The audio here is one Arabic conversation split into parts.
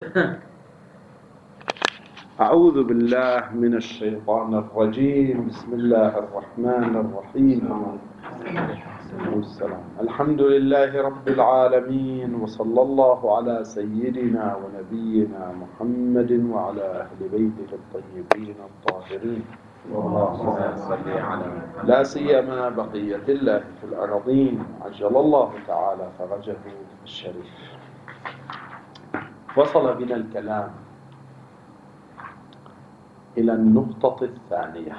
أعوذ بالله من الشيطان الرجيم. بسم الله الرحمن الرحيم. الحمد لله رب العالمين، وصلى الله على سيدنا ونبينا محمد وعلى أهل بيته الطيبين الطاهرين، لا سيما بقية الله في الأرضين عجل الله تعالى فرجه الشريف. وصل بنا الكلام إلى النقطة الثانية.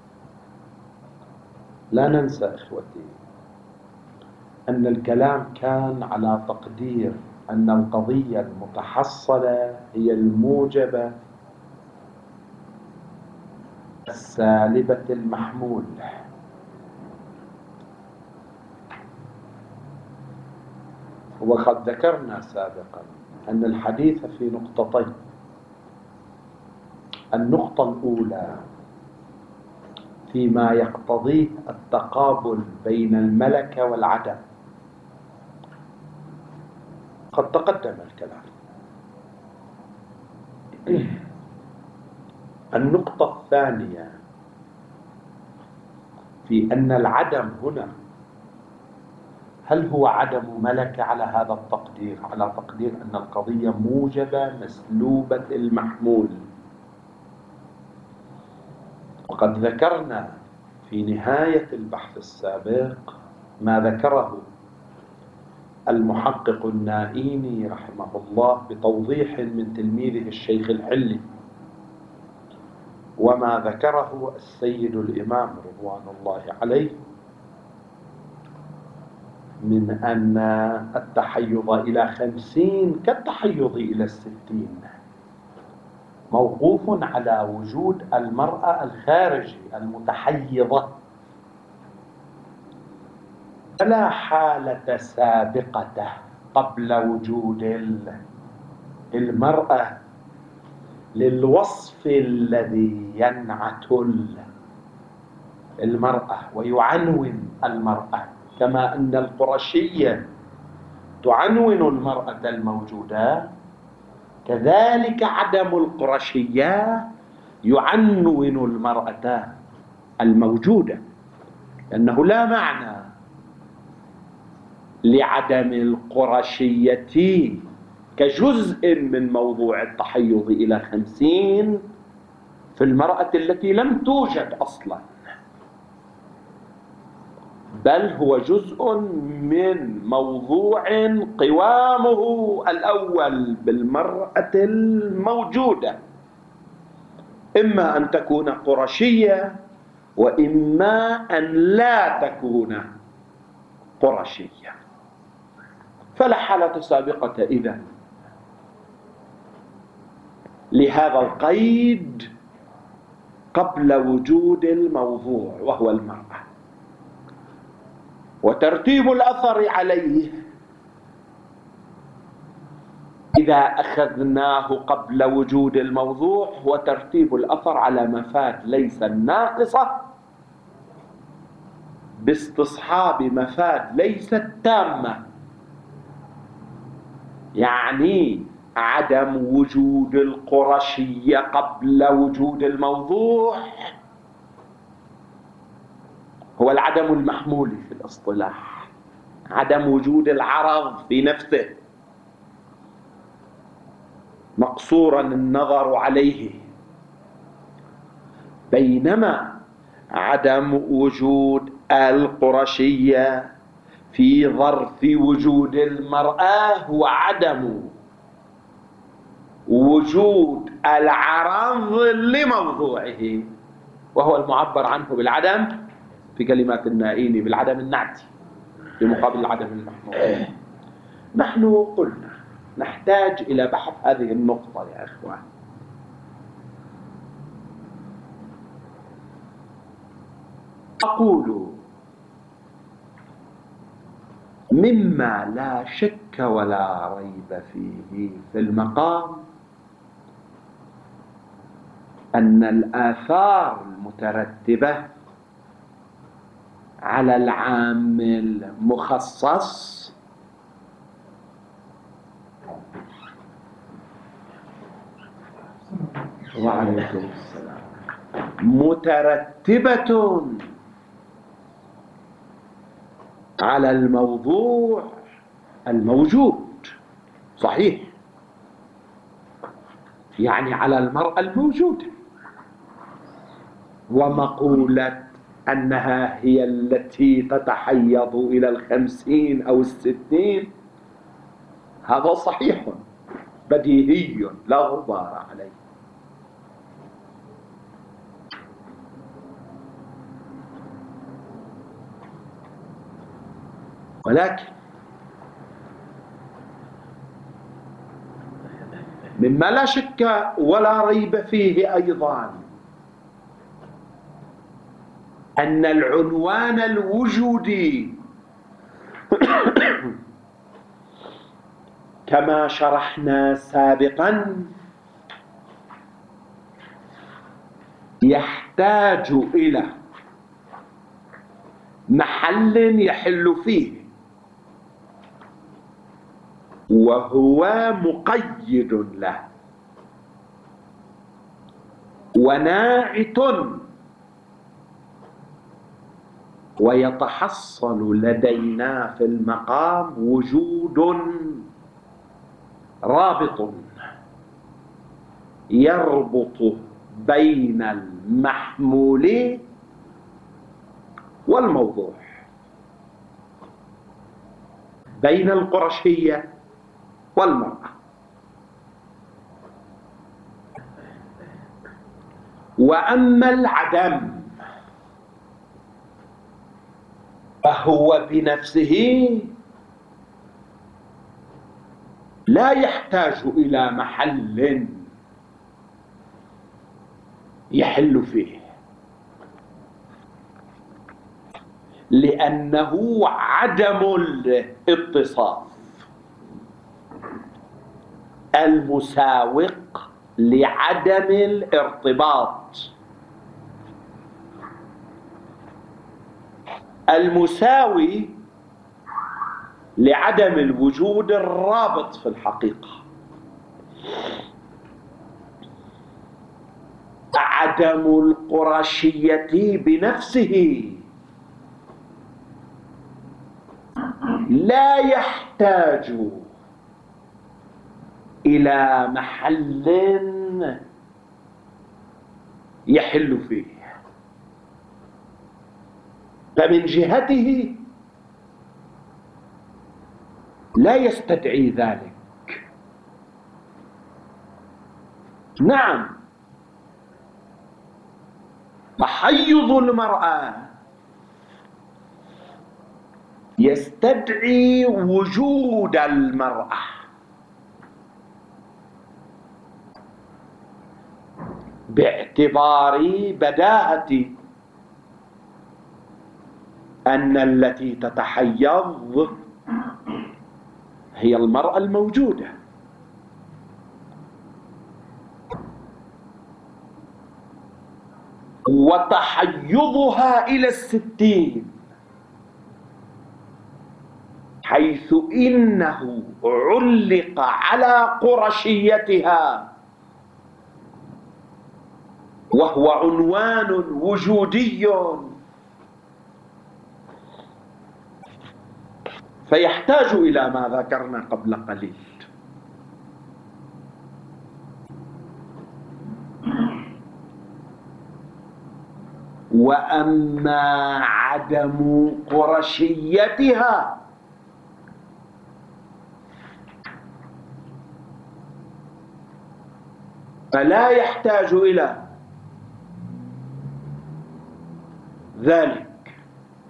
لا ننسى إخوتي أن الكلام كان على تقدير أن القضية المتحصلة هي الموجبة السالبة المحمول، وقد ذكرنا سابقا أن الحديث في نقطتين. النقطة الأولى فيما يقتضيه التقابل بين الملكة والعدم، قد تقدم الكلام. النقطة الثانية في أن العدم هنا هل هو عدم ملكة على هذا التقدير، على تقدير أن القضية موجبة مسلوبة المحمول. وقد ذكرنا في نهاية البحث السابق ما ذكره المحقق النائيني رحمه الله بتوضيح من تلميذه الشيخ الحلي، وما ذكره السيد الإمام رضوان الله عليه من أن التحيض إلى 50 كالتحيض إلى 60 موقوف على وجود المرأة الخارجي المتحيضة، فلا حالة سابقة قبل وجود المرأة للوصف الذي ينعت المرأة ويعنون المرأة، كما أن القرشية تعنون المرأة الموجودة، كذلك عدم القرشية يعنون المرأة الموجودة، لأنه لا معنى لعدم القرشية كجزء من موضوع التحيض إلى 50 في المرأة التي لم توجد أصلا، بل هو جزء من موضوع قوامه الأول بالمرأة الموجودة، إما أن تكون قرشية وإما أن لا تكون قرشية، فلا حالة سابقة إذن لهذا القيد قبل وجود الموضوع وهو المرأة. وترتيب الأثر عليه إذا أخذناه قبل وجود الموضوع هو ترتيب الأثر على مفاد ليس الناقصة باستصحاب مفاد ليس التامة، يعني عدم وجود القرشية قبل وجود الموضوع هو العدم المحمول في الاصطلاح، عدم وجود العرض في نفسه مقصورا النظر عليه، بينما عدم وجود القرشية في ظرف وجود المرأة هو عدم وجود العرض لموضوعه، وهو المعبر عنه بالعدم في كلمات النائيني بالعدم النعتي في مقابل العدم المحمول. نحن قلنا نحتاج إلى بحث هذه النقطة يا إخوان. أقول مما لا شك ولا ريب فيه في المقام أن الآثار المترتبة على العام المخصص وعليكم السلام. مترتبة على الموضوع الموجود، صحيح، يعني على المرأة الموجودة. ومقولة أنها هي التي تتحيض إلى 50 أو 60 هذا صحيح بديهي لا غبار عليه. ولكن مما لا شك ولا ريب فيه أيضا أن العنوان الوجودي كما شرحنا سابقا يحتاج إلى محل يحل فيه، وهو مقيد له وناعت، ويتحصل لدينا في المقام وجود رابط يربط بين المحمول والموضوع، بين القرشية والمرأة. وأما العدم فهو بنفسه لا يحتاج إلى محل يحل فيه، لأنه عدم الاتصاف المساوق لعدم الارتباط، المساوي لعدم الوجود الرابط في الحقيقة. عدم القرشية بنفسه لا يحتاج إلى محل يحل فيه، فمن جهته لا يستدعي ذلك. نعم، تحيض المرأة يستدعي وجود المرأة، باعتبار بداهة أن التي تتحيض هي المرأة الموجودة. وتحيضها إلى 60 حيث إنه علق على قرشيتها، وهو عنوان وجودي، فيحتاج إلى ما ذكرنا قبل قليل. وأما عدم قرشيتها فلا يحتاج إلى ذلك،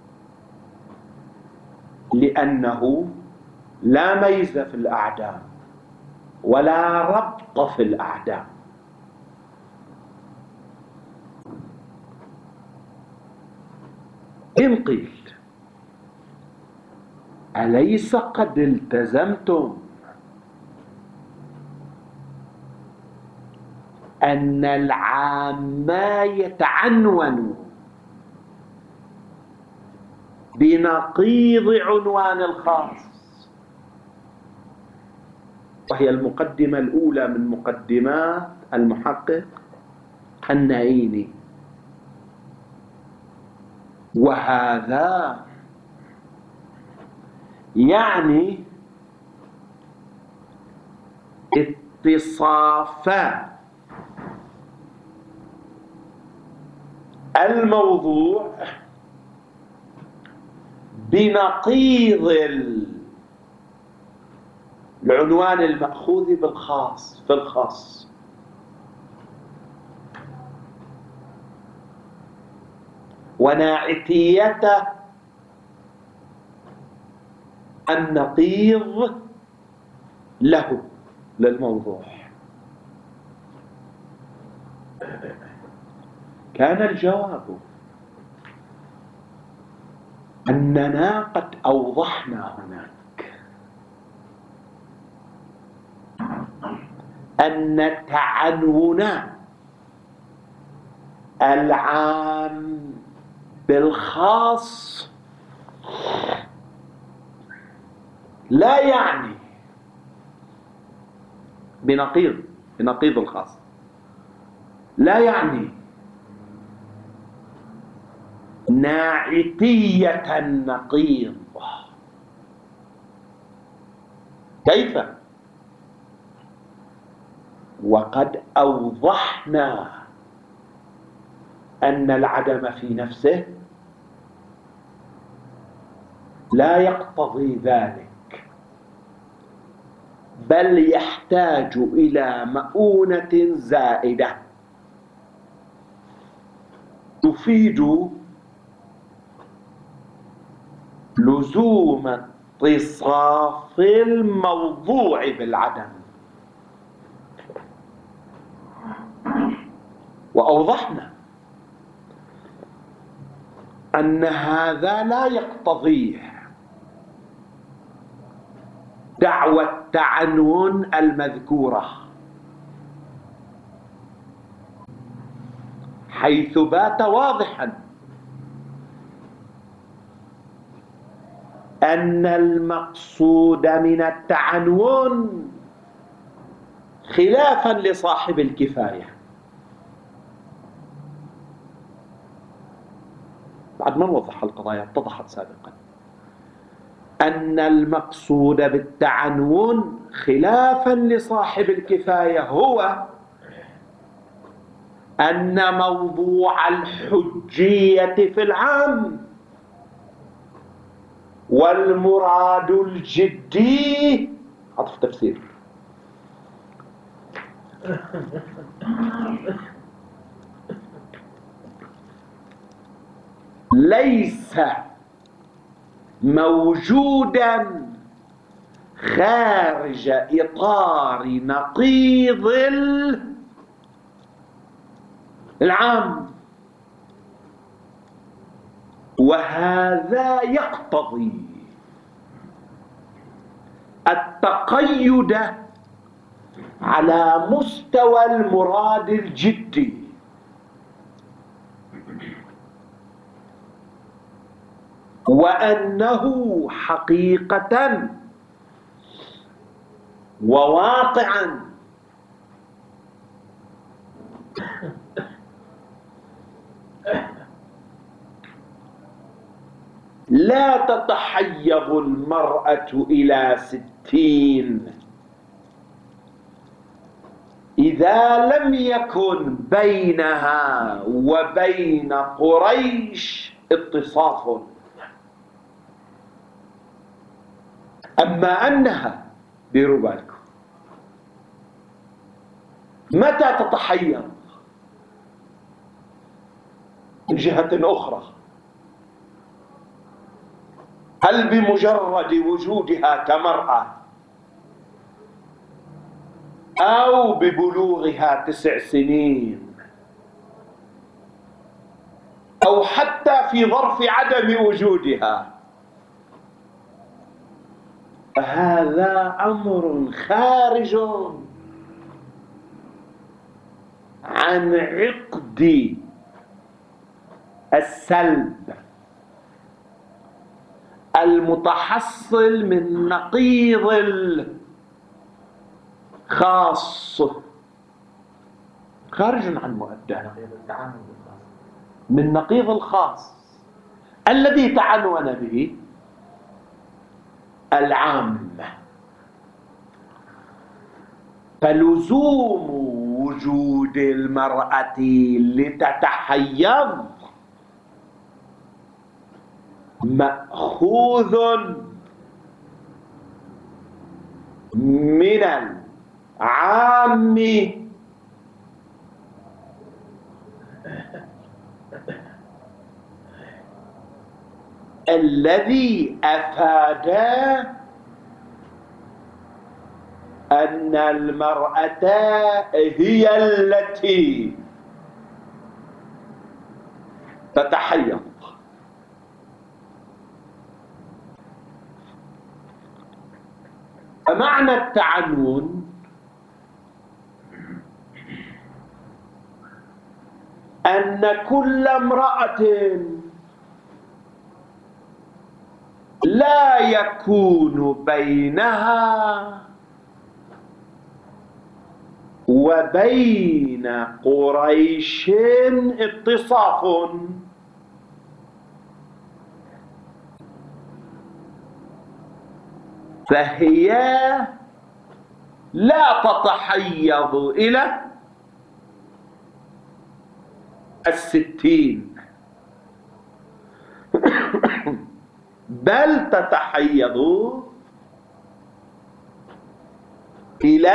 لأنه لا ميز في الأعدام ولا ربط في الأعدام. إن قيل أليس قد التزمتم أن العام يتعنون بنقيض عنوان الخاص، وهي المقدمة الأولى من مقدمات المحقق النائيني. وهذا يعني اتصاف الموضوع بنقيض العنوان المأخوذ بالخاص في الخاص. وناعتية النقيض له للموضوع. كان الجواب أننا قد أوضحنا هناك أن التعنون العام بالخاص لا يعني بنقيض الخاص، لا يعني ناعتية النقيض. كيف؟ وقد أوضحنا أن العدم في نفسه لا يقتضي ذلك، بل يحتاج إلى مؤونة زائدة تفيد لزوم اتصاف الموضوع بالعدم. وأوضحنا أن هذا لا يقتضيه دعوى التعنون المذكورة، حيث بات واضحا أن المقصود من التعنون خلافا لصاحب الكفاية. بعد ما نوضح القضايا اتضحت سابقا أن المقصود بالتعنون خلافا لصاحب الكفاية هو أن موضوع الحجية في العام والمراد الجدي عطف تفسير ليس موجودا خارج إطار نقيض العام، وهذا يقتضي التقيد على مستوى المراد الجدي، وأنه حقيقة وواقعا لا تتحيض المرأة إلى 60 إذا لم يكن بينها وبين قريش اتصاف. أما أنها، ديروا بالكم، متى تتحيض؟ من جهة أخرى، هل بمجرد وجودها كمرأة أو ببلوغها 9 سنين أو حتى في ظرف عدم وجودها؟ هذا أمر خارج عن عقد السلب المتحصل من نقيض الخاص. خارج عن مؤداه، من نقيض الخاص الذي تعنون به العام. فلزوم وجود المرأة لتتحيض مأخوذ من العام الذي أفاد أن المرأة هي التي تتحيض. فمعنى التعنون أن كل امرأة لا يكون بينها وبين قريش اتصاف، فهي لا تتحيض إلى 60 بل تتحيض إلى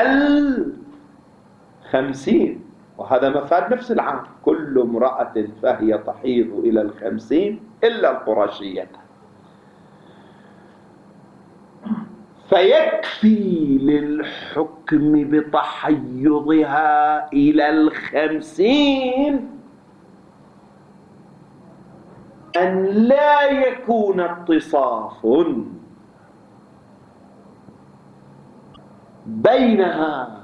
50. وهذا مفاد نفس العام، كل امرأة فهي تحيض إلى 50 إلا القرشية. فيكفي للحكم بتحيضها إلى 50 أن لا يكون اتصاف بينها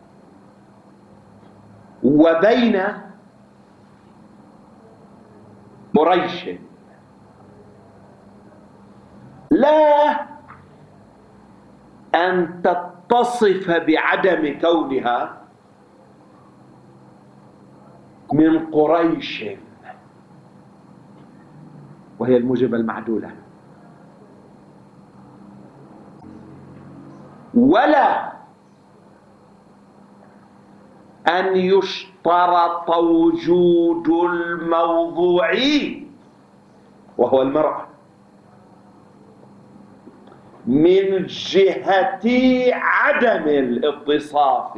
وبين قريش، لا أن تتصف بعدم كونها من قريش وهي الموجبة المعدولة، ولا أن يشترط وجود الموضوعي وهو المرأة من جهة عدم الاتصاف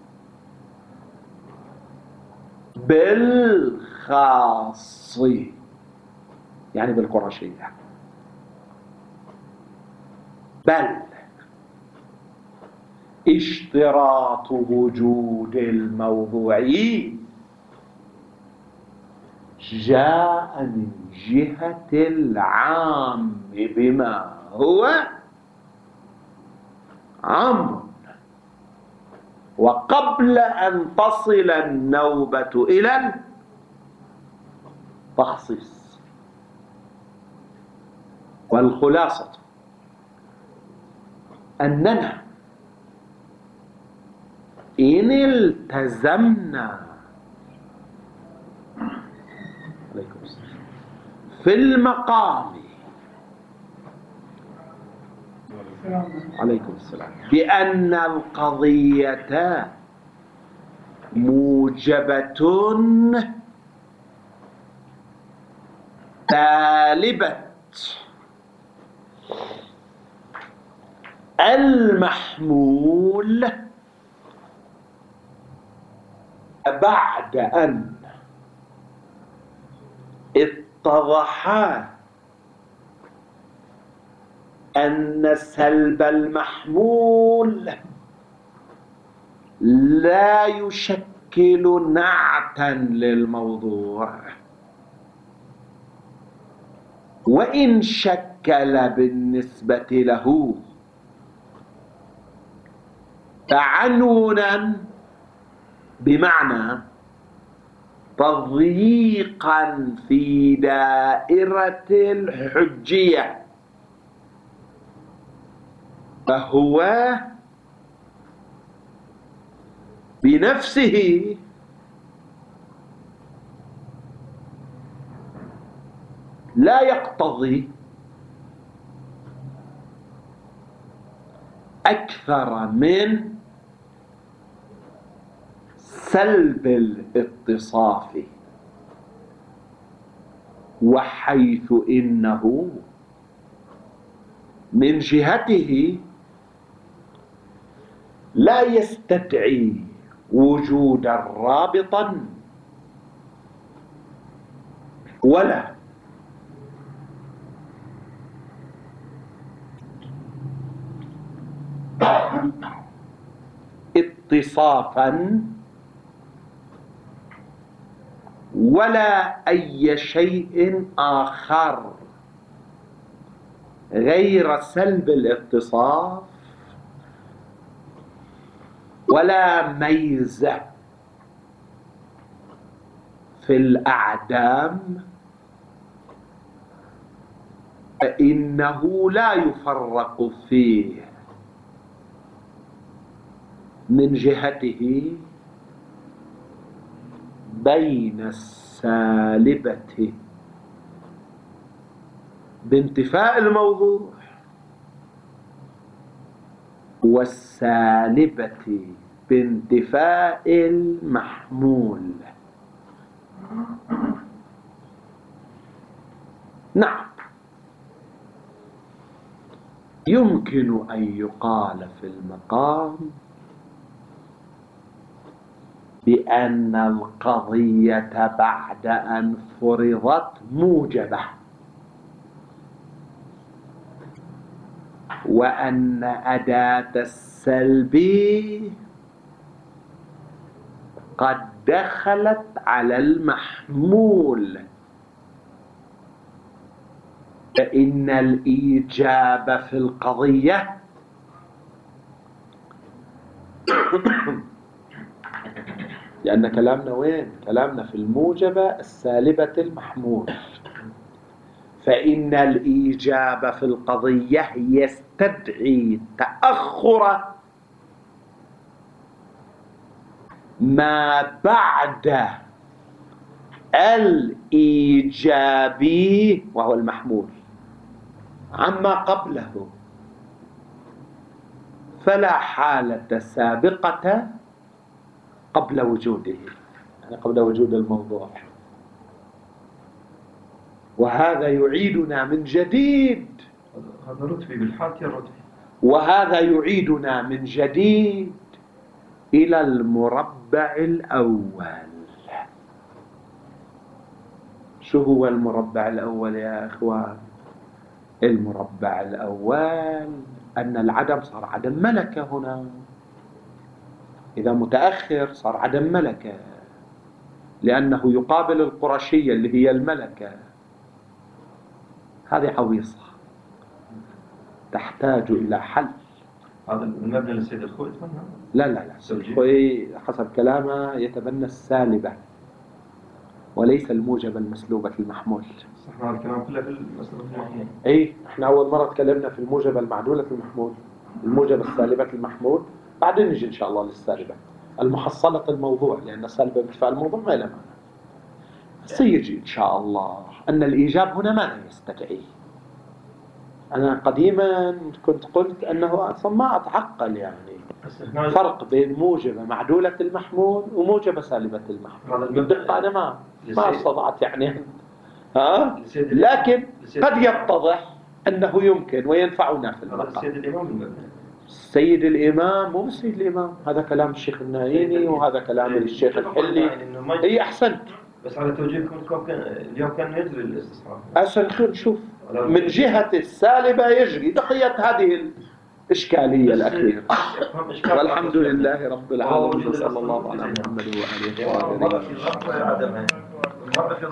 بالخاص يعني بالقرشية، بل اشتراط وجود الموضوعي جاء من جهة العام بما هو عام، وقبل أن تصل النوبة إلى التخصيص. والخلاصة أننا إن التزمنا في المقام عليكم السلام بأن القضية موجبة تالبة المحمول بعد أن اتضح أن سلب المحمول لا يشكل نعتا للموضوع، وإن شكل بالنسبة له تعنونا بمعنى تضييقا في دائرة الحجية، فهو بنفسه لا يقتضي أكثر من سلب الاتصاف، وحيث إنه من جهته لا يستدعي وجودا رابطا ولا اتصافا ولا أي شيء آخر غير سلب الاتصاف، ولا ميزة في الأعدام، فإنه لا يفرق فيه من جهته بين السالبة بانتفاء الموضوع والسالبة بانتفاء المحمول. نعم، يمكن أن يقال في المقام بأن القضية بعد أن فرضت موجبة، وأن أداة السلب قد دخلت على المحمول، فإن الإيجاب في القضية لأن كلامنا وين؟ كلامنا في الموجبة السالبة المحمول، فإن الإيجاب في القضية يستدعي تأخر ما بعد الإيجاب وهو المحمول عما قبله، فلا حالة سابقة قبل وجوده، يعني قبل وجود الموضوع. وهذا يعيدنا من جديد، هذا رتبي بالحالة الرتبي، وهذا يعيدنا من جديد إلى المربع الأول. شو هو المربع الأول يا إخوان؟ المربع الأول أن العدم صار عدم ملكة هنا، إذا متأخر صار عدم ملكة، لأنه يقابل القرشية اللي هي الملكة. هذه عويصة تحتاج إلى حل. هذا المبنى للسيد الخوي؟ لا، السيد الخوي حسب كلامه يتبنى السالبة وليس الموجب المسلوبة المحمول. صح، هذا الكلام كله في المسلوبة المحمول. اي، احنا أول مرة تكلمنا في الموجب المعدولة المحمول، الموجب السالبة المحمول، بعدين نجي إن شاء الله للسالبة المحصلة الموضوع، لأن السالبة بانتفاء الموضوع ما لها معنى. سيجي إن شاء الله أن الإيجاب هنا ماذا يستدعي. أنا قديما كنت قلت أنه أصلا ما أتعقل يعني فرق بين موجبة معدولة المحمول وموجبة سالبة المحمول بالدقة. أنا ما استطعت يعني لكن قد يتضح أنه يمكن وينفعنا في المقام. السيد الإمام مو السيد الإمام، هذا كلام الشيخ النايني وهذا كلام الشيخ الحلي. هي أحسنت، بس على توجيهكم اليوم كان يجري الاستصحاب. خلينا نشوف من جهة السالبة يجري بقية هذه الإشكالية الأخيرة. والحمد لله رب العالمين، صلى الله على محمد وآله وصحبه.